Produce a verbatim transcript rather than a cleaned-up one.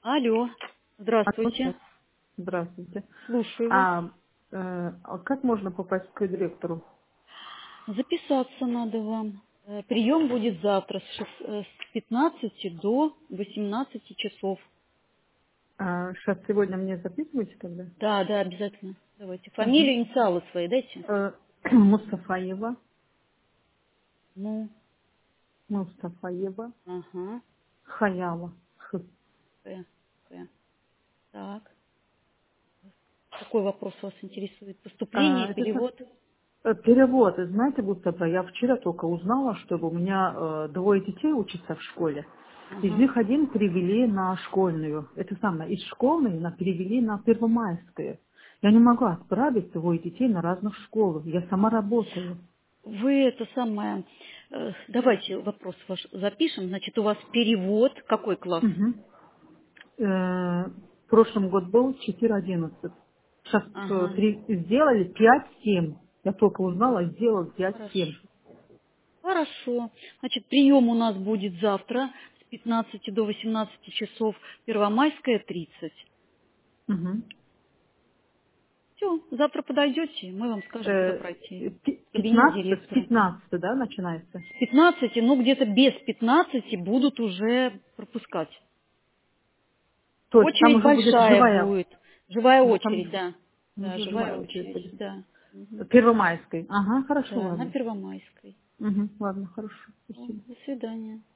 Алло, здравствуйте. Здравствуйте. Слушаю вас. А, э, а как можно попасть к директору? Записаться надо вам. Э, Прием будет завтра с шест- э, с пятнадцати до восемнадцати часов. А, сейчас сегодня мне записываете тогда? Да, да, обязательно. Давайте. Угу. Фамилию, инициалы свои дайте. Э, Мустафаева. Ну, Мустафаева. ага. Хаяла. Х. П, П. Так. Какой вопрос вас интересует? Поступление, А, это со- перевод? э, перевод. Знаете, Мустафа, я вчера только узнала, что у меня э, двое детей учатся в школе. Из Ага. них один перевели на школьную. Это самое, из школьной на перевели на первомайское. Я не могу отправить двое детей на разных школах. Я сама работаю. Вы это самое... э, Давайте вопрос ваш запишем. Значит, у вас перевод. Какой класс? Мгм. Э, в прошлом год был четыре одиннадцать. Сейчас Ага. три сделали пять семь. Я только узнала, сделал пять семь. Хорошо. Хорошо. Значит, прием у нас будет завтра с пятнадцати до восемнадцати часов, Первомайская, тридцать. Мгм. Все, завтра подойдете, мы вам скажем, куда Э, пройти. пи- В кабинет пятнадцать, с директора. пятнадцати, да, начинается? С пятнадцати, ну где-то без пятнадцати будут уже пропускать. То есть там Очередь уже будет большая живая, будет. Живая там очередь, да. Да, уже живая живая очередь очередь, будет. да. Мгм. Первомайской. Ага, хорошо, Да, на ладно. Первомайской. Мгм, ладно, хорошо, Ну, спасибо. до свидания.